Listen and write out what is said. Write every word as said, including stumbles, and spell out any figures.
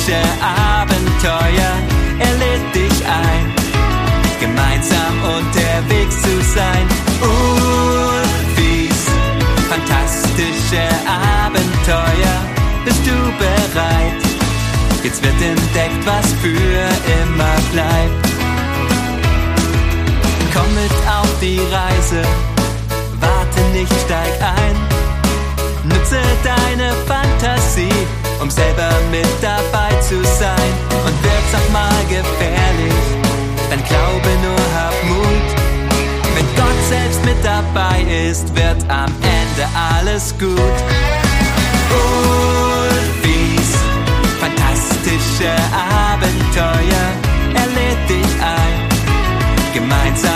fantastische Abenteuer. Er lädt dich ein, gemeinsam unterwegs zu sein. Ulfis fantastische Abenteuer. Bist du bereit? Jetzt wird entdeckt, was für immer bleibt. Komm mit auf die Reise, warte nicht, steig ein. Nutze deine Fantasie, um selber mit dabei zu sein. Und wird's auch mal gefährlich, dann glaube nur, hab Mut. Wenn Gott selbst mit dabei ist, wird am Ende alles gut. Ulfis fantastische Abenteuer, er lädt dich ein, gemeinsam